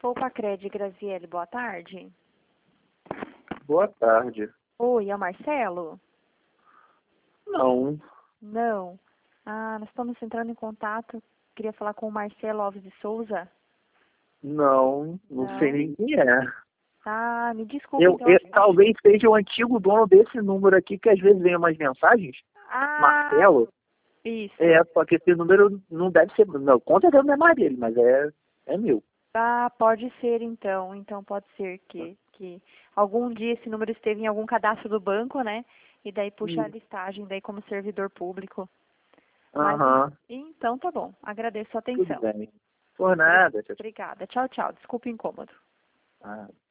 Poupa Cred, Graziele, boa tarde. Boa tarde. Oi, é o Marcelo? Não, Não. Ah, nós estamos entrando em contato. Queria falar com o Marcelo Alves de Souza. não sei nem quem é. Ah, me desculpa, então. Talvez seja o antigo dono desse número aqui, que às vezes vem umas mensagens. Ah, Marcelo. isso. Só que esse número não deve ser. Não, com certeza não é mais dele, mas é meu. Ah, pode ser então. Então pode ser que algum dia esse número esteve em algum cadastro do banco, né? E daí puxa a listagem daí como servidor público. Mas Aham, então tá bom. Agradeço a tudo atenção. bem. Por nada. Tchau, tchau. Obrigada. Tchau, tchau. Desculpa o incômodo. Ah.